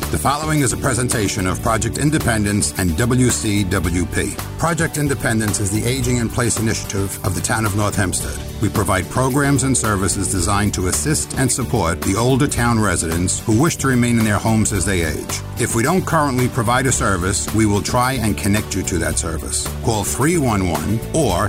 The following is a presentation of Project Independence and WCWP. Project Independence is the Aging in Place initiative of the town of North Hempstead. We provide programs and services designed to assist and support the older town residents who wish to remain in their homes as they age. If we don't currently provide a service, we will try and connect you to that service. Call 311 or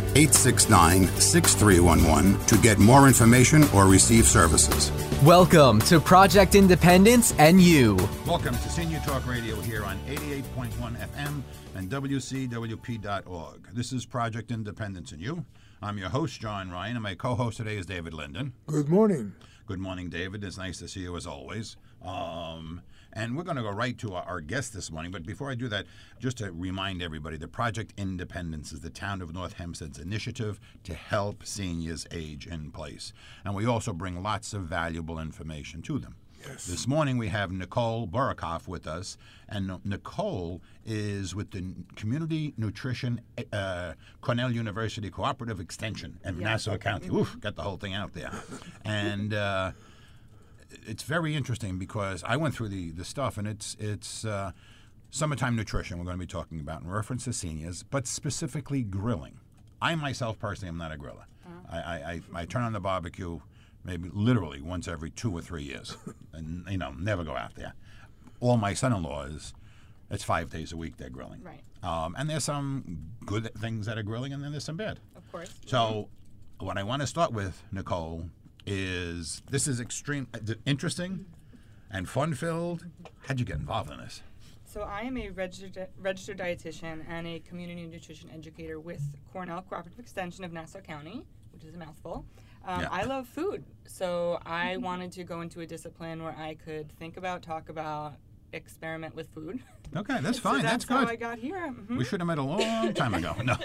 869-6311 to get more information or receive services. Welcome to Project Independence and You. Welcome to Senior Talk Radio here on 88.1 FM and WCWP.org. This is Project Independence and You. I'm your host, John Ryan, and my co-host today is David Linden. Good morning. Good morning, David. It's nice to see you as always. And we're going to go right to our guest this morning. But before I do that, just to remind everybody that Project Independence is the town of North Hempstead's initiative to help seniors age in place. And we also bring lots of valuable information to them. Yes. This morning we have Nicole Burakoff with us, and Nicole is with the Community Nutrition Cornell University Cooperative Extension in Nassau County. Oof, got the whole thing out there. And it's very interesting because I went through the stuff, and it's summertime nutrition we're going to be talking about in reference to seniors, but specifically grilling. I myself personally am not a griller. I turn on the barbecue maybe literally once every 2 or 3 years, and never go out there. All my son-in-laws, it's 5 days a week they're grilling. Right. And there's some good things that are grilling, and then there's some bad. Of course. So what I want to start with, Nicole, is this is interesting and fun-filled. How'd you get involved in this? So I am a registered dietitian and a community nutrition educator with Cornell Cooperative Extension of Nassau County, which is a mouthful. I love food, so I wanted to go into a discipline where I could think about, talk about, experiment with food. Okay, that's fine. So that's good. how I got here. Mm-hmm. We should have met a long time ago. No.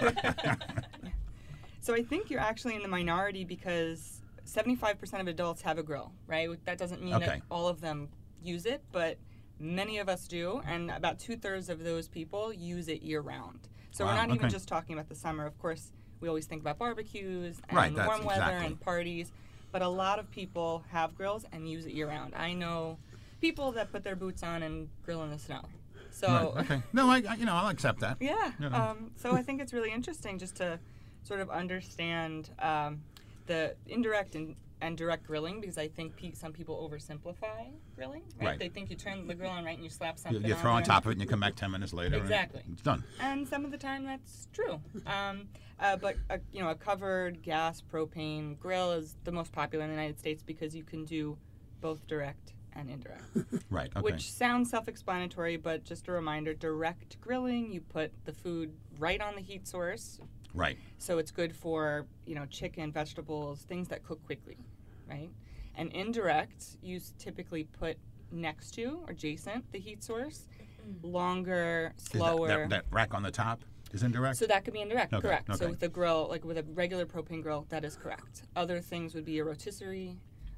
So I think you're actually in the minority because 75% of adults have a grill, right? That doesn't mean that all of them use it, but many of us do, and about 2/3 of those people use it year-round. So we're not even just talking about the summer. Of course, we always think about barbecues and warm weather and parties, but a lot of people have grills and use it year-round. I know people that put their boots on and grill in the snow. So no, I'll accept that. Yeah. So I think it's really interesting just to sort of understand the indirect and direct grilling, because I think some people oversimplify grilling. Right? They think you turn the grill on and you slap something. You throw on top of it and you come back 10 minutes later. Exactly. And it's done. And some of the time that's true. But a covered gas propane grill is the most popular in the United States because you can do both direct and indirect. Right. Okay. Which sounds self-explanatory, but just a reminder: direct grilling, you put the food right on the heat source. Right. So it's good for chicken, vegetables, things that cook quickly, right? And indirect, you typically put next to or adjacent the heat source, longer, slower. That rack on the top is indirect? So that could be indirect, correct. Okay. So with a grill, like with a regular propane grill, that is correct. Other things would be a rotisserie,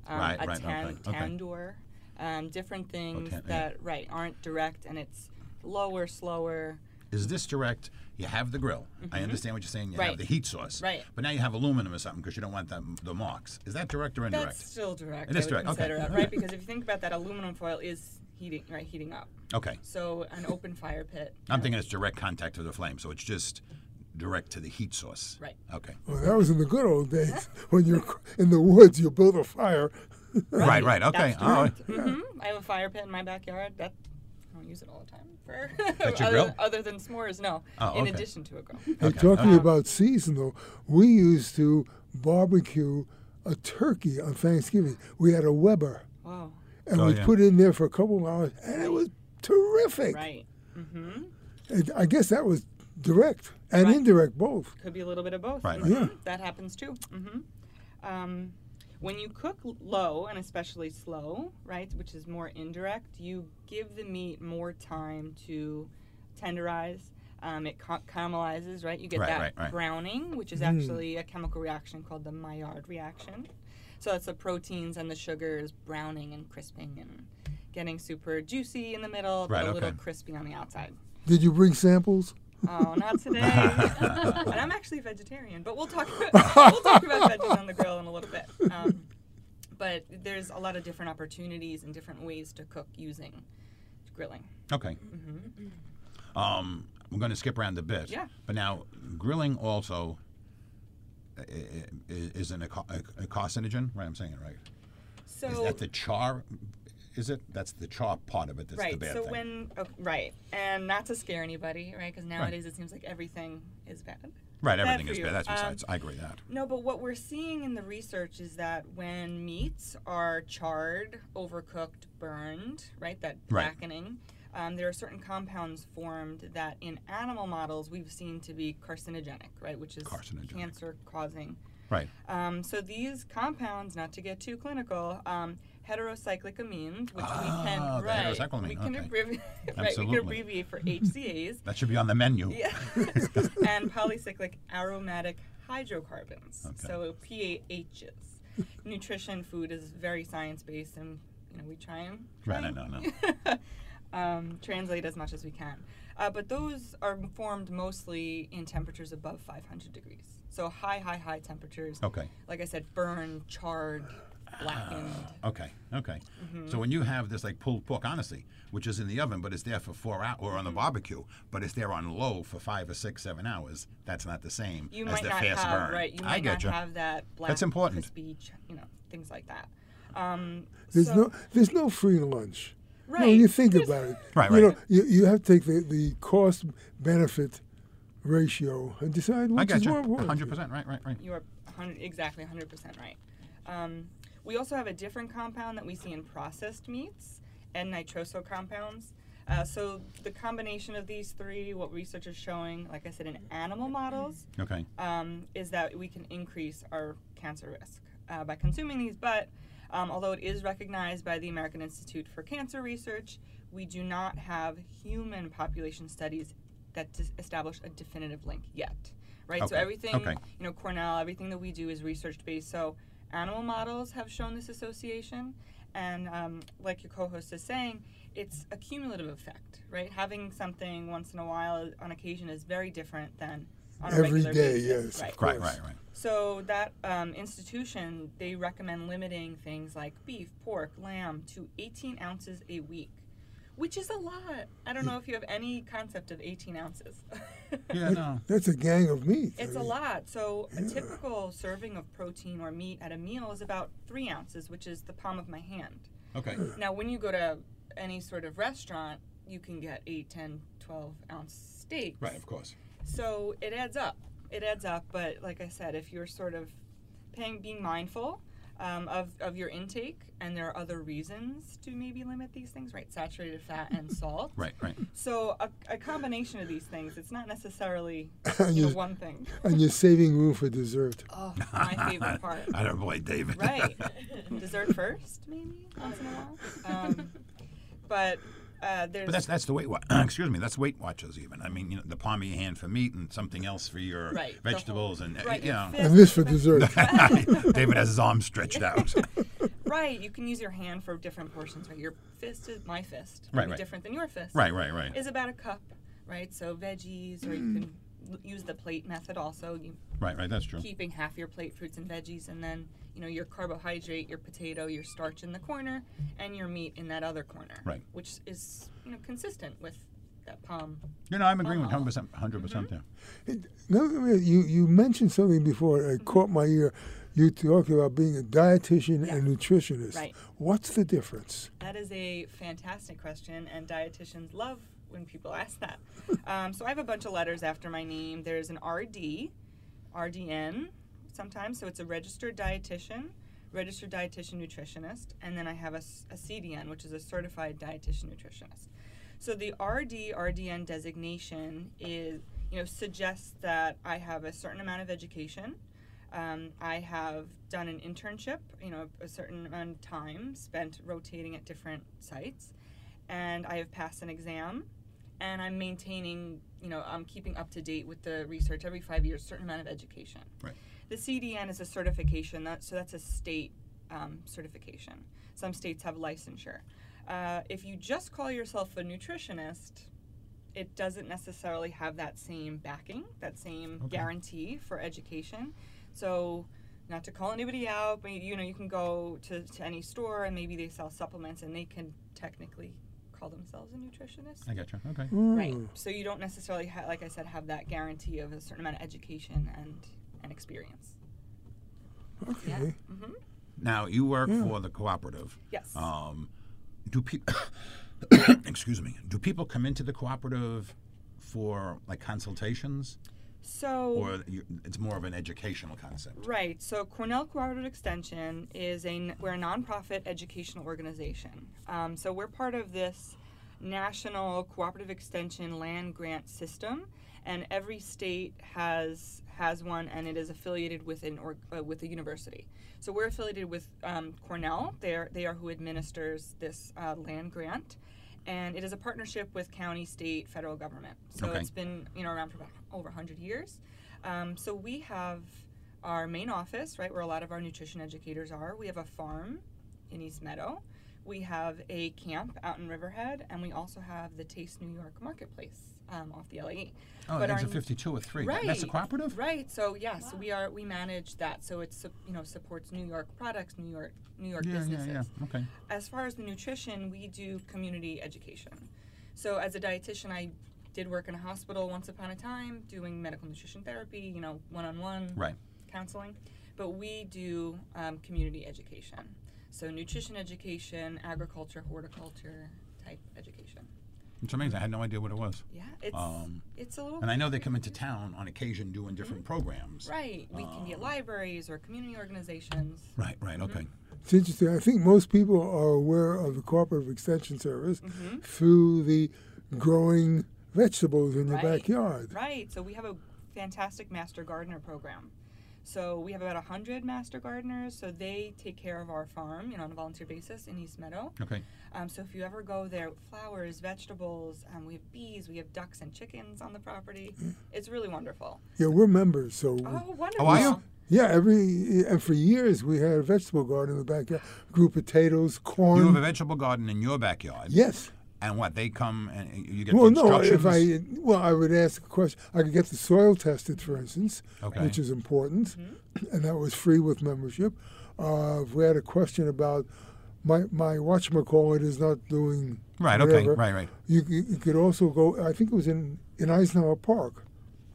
tandoor, different things that aren't direct, and it's lower, slower. Is this direct? You have the grill. Mm-hmm. I understand what you're saying. You have the heat source. Right. But now you have aluminum or something because you don't want the marks. Is that direct or indirect? That's still direct. It is direct. Right? Because if you think about that, aluminum foil is heating up. Okay. So an open fire pit. I'm thinking it's direct contact to the flame, so it's just direct to the heat source. Right. Okay. Well, that was in the good old days when you're in the woods, you build a fire. Right. Okay. I have a fire pit in my backyard. I don't use it all the time. That's your grill? Other than s'mores, no. In addition to a grill. Hey, talking about seasonal, we used to barbecue a turkey on Thanksgiving. We had a Weber. Wow. And we put it in there for a couple of hours, and it was terrific. Right. Mm-hmm. And I guess that was direct and indirect both. Could be a little bit of both. Right. Mm-hmm. Yeah. That happens too. Mm-hmm. When you cook low, and especially slow, right, which is more indirect, you give the meat more time to tenderize. It caramelizes, right? You get that browning, which is actually a chemical reaction called the Maillard reaction. So it's the proteins and the sugars browning and crisping and getting super juicy in the middle, but a little crispy on the outside. Did you bring samples? Oh, not today. And I'm actually vegetarian, but we'll talk about veggies on the grill in a little bit. But there's a lot of different opportunities and different ways to cook using grilling. Okay. We're going to skip around a bit. Yeah. But now, grilling also is a carcinogen, right? I'm saying it right. So Is that the char? Is it? That's the char part of it. That's the bad so thing. right, and not to scare anybody, right? Because nowadays it seems like everything is bad. Right, Bad everything for is you. bad. That's besides. I agree with that. No, but what we're seeing in the research is that when meats are charred, overcooked, burned, right, that Right. blackening, there are certain compounds formed that in animal models we've seen to be carcinogenic, right, which is Carcinogenic. cancer-causing. Right. So these compounds, not to get too clinical, heterocyclic amines, which we can the heterocyclamine, we can okay. abbreviate, right, we Absolutely. can abbreviate for HCAs. That should be on the menu. Yeah. And polycyclic aromatic hydrocarbons, Okay. so PAHs. Nutrition food is very science-based, and we try and Right, I know. translate as much as we can. But those are formed mostly in temperatures above 500 degrees. So high temperatures. Okay. Like I said, burned, charred, blackened. Okay. Mm-hmm. So when you have this like pulled pork, honestly, which is in the oven, but it's there for 4 hours, or on the barbecue, but it's there on low for 5 or 6, 7 hours, that's not the same You as might the not fast have, burn. right, you I might get not you. have that black, That's important. crispy, things like that. There's no free lunch. Right. No, when you think about it, Right, you right. know, you have to take the cost benefit ratio and decide I which got is you. more important. 100%. Right. You are exactly 100% right. We also have a different compound that we see in processed meats, and nitroso compounds. So the combination of these three, what research is showing, like I said, in animal models, Okay. is that we can increase our cancer risk by consuming these. But although it is recognized by the American Institute for Cancer Research, we do not have human population studies that establish a definitive link yet, right? So Okay. everything, Okay. Cornell, everything that we do is research-based. So animal models have shown this association, and like your co-host is saying, it's a cumulative effect, right? Having something once in a while on occasion is very different than on a Every regular day, basis. yes, Right. of course. Right. So that institution, they recommend limiting things like beef, pork, lamb to 18 ounces a week, which is a lot. I don't know if you have any concept of 18 ounces. Yeah, no. That's a gang of meat. It's a lot. So a typical serving of protein or meat at a meal is about 3 ounces, which is the palm of my hand. Okay. Now, when you go to any sort of restaurant, you can get 8, 10, 12-ounce steaks. Right, of course. So it adds up. But like I said, if you're sort of being mindful of your intake, and there are other reasons to maybe limit these things, right? Saturated fat and salt. Right. So a combination of these things, it's not necessarily one thing. And you're saving room for dessert. Oh, my favorite part. I don't blame David. Right. Dessert first, maybe, once in a while. But there's... But that's the Weight excuse me, that's Weight Watchers even. I mean, the palm of your hand for meat and something else for your Right, the vegetables whole- and right, you know. And this for dessert. David has his arms stretched out. Right, you can use your hand for different portions, right? Your fist is my fist. Right, Maybe right. different than your fist. Right. Is about a cup, right? So veggies, or you can use the plate method also. Right, that's true. Keeping half your plate fruits and veggies, and then your carbohydrate, your potato, your starch in the corner, and your meat in that other corner. Right. Which is consistent with that palm. I'm agreeing with 100% there. No, you mentioned something before that caught my ear. You talked about being a dietitian and nutritionist. Right. What's the difference? That is a fantastic question, and dietitians love when people ask that. So I have a bunch of letters after my name. There's an RD, RDN sometimes, so it's a registered dietitian nutritionist, and then I have a CDN, which is a certified dietitian nutritionist. So the RDN designation is, suggests that I have a certain amount of education. I have done an internship, a certain amount of time spent rotating at different sites, and I have passed an exam, and I'm maintaining, I'm keeping up to date with the research every 5 years, a certain amount of education. Right. The CDN is a certification, so that's a state certification. Some states have licensure. If you just call yourself a nutritionist, it doesn't necessarily have that same backing, that same guarantee for education. So, not to call anybody out, but you can go to any store and maybe they sell supplements and they can technically call themselves a nutritionist. I get you. Okay. Right. So you don't necessarily, like I said, have that guarantee of a certain amount of education and experience. Okay. Yeah. Mm-hmm. Now you work for the cooperative. Yes. Do people? Excuse me. Do people come into the cooperative for like consultations, So. or it's more of an educational concept? Right. So Cornell Cooperative Extension we're a nonprofit educational organization. So we're part of this national cooperative extension land grant system, and every state has one, and it is affiliated with with a university. So we're affiliated with Cornell. They are who administers this land grant, and it is a partnership with county, state, federal government. So Okay. it's been around for about over 100 years. So we have our main office, right, where a lot of our nutrition educators are. We have a farm in East Meadow. We have a camp out in Riverhead, and we also have the Taste New York Marketplace off the LAE. Oh, But that's a our- 52 or 3. Right. That's a cooperative? Right. So yes, we manage that. So it's supports New York products, New York businesses. Yeah. Okay. As far as the nutrition, we do community education. So as a dietitian, I did work in a hospital once upon a time doing medical nutrition therapy, one-on-one Right. counseling. But we do community education. So nutrition education, agriculture, horticulture type education. It's amazing. I had no idea what it was. Yeah, it's a little. And I know they come into town on occasion doing different programs. Right. We can be at libraries or community organizations. Right. Okay. It's interesting. I think most people are aware of the Cooperative Extension Service through the growing vegetables in your backyard. Right. So we have a fantastic Master Gardener program. So we have about 100 Master Gardeners. So they take care of our farm, on a volunteer basis in East Meadow. Okay. So if you ever go there, flowers, vegetables, we have bees, we have ducks and chickens on the property. It's really wonderful. Yeah, we're members, so Oh, wonderful. Oh, are you? yeah. And for years we had a vegetable garden in the backyard. Grew potatoes, corn. You have a vegetable garden in your backyard. Yes. And what, they come and you get Well, the no. instructions? I would ask a question. I could get the soil tested, for instance, Okay. which is important, and that was free with membership. If we had a question about my whatchamacallit is not doing Right, whatever, okay, right. You could also go. I think it was in Eisenhower Park.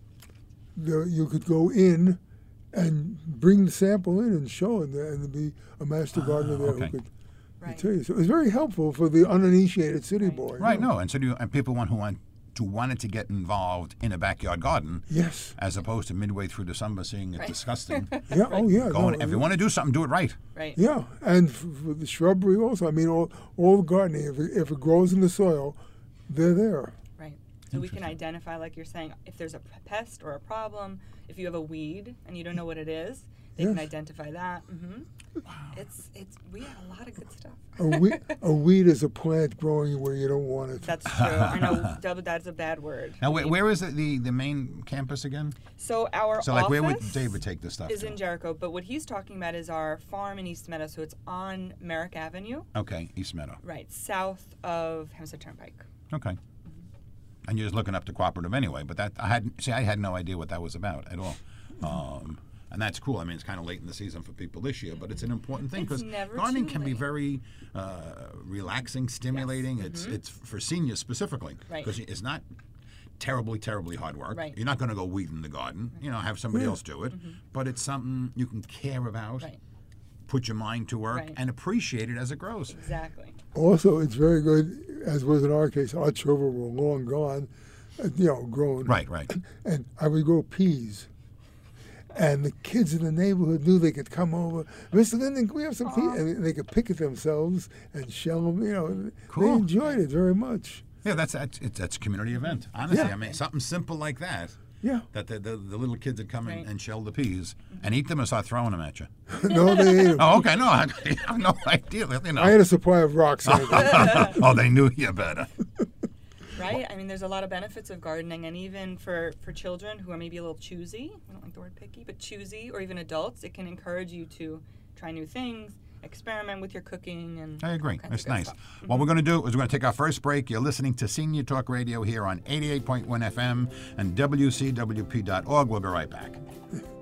You could go in and bring the sample in and show it, and there'd be a master gardener there okay. who could Right. tell you. So it was very helpful for the uninitiated city boy. Right, no. And so and people wanted to get involved in a backyard garden Yes. as opposed to midway through December seeing it disgusting. Yeah. Oh, yeah. If you want to do something, do it right. Right. Yeah, and for the shrubbery also. I mean, all the gardening, if it grows in the soil, they're there. Right. So we can identify, like you're saying, if there's a pest or a problem, if you have a weed and you don't know what it is, they can Yes. identify that. Wow. We have a lot of good stuff. A weed is a plant growing where you don't want it. That's true. I know that's a bad word. Now, where is the main campus again? So our So, like, where would office David take this stuff is to? in Jericho, but what he's talking about is our farm in East Meadow. So it's on Merrick Avenue, Okay, East Meadow. right, south of Hempstead Turnpike. Okay. And you're just looking up the cooperative anyway, but I had no idea what that was about at all. And that's cool. I mean, it's kind of late in the season for people this year, but it's an important thing because It's never gardening too can be late. very relaxing, stimulating. It's for seniors specifically Right. because it's not terribly hard work. Right. You're not going to go weed in the garden. Have somebody else do it, but it's something you can care about, Right. put your mind to work, Right. and appreciate it as it grows. Exactly. Also, it's very good, as was in our case. Our children were long gone, grown. Right. And I would grow peas. And the kids in the neighborhood knew they could come over. Mr. Linden, can we have some peas? And they could pick it themselves and shell them. Cool. They enjoyed it very much. Yeah, that's a community event. Honestly, Yeah. I mean, something simple like that. Yeah. That the little kids would come Right. and shell the peas and eat them or start throwing them at you. No, they ate 'em. Oh, okay. No, I have no idea. I had a supply of rocks. Oh, they knew you better. Right? I mean, there's a lot of benefits of gardening, and even for children who are maybe a little choosy, I don't like the word picky, but choosy, or even adults, it can encourage you to try new things, experiment with your cooking, and I agree. all kinds That's of good nice. stuff. What we're going to do is we're going to take our first break. You're listening to Senior Talk Radio here on 88.1 FM and WCWP.org. We'll be right back.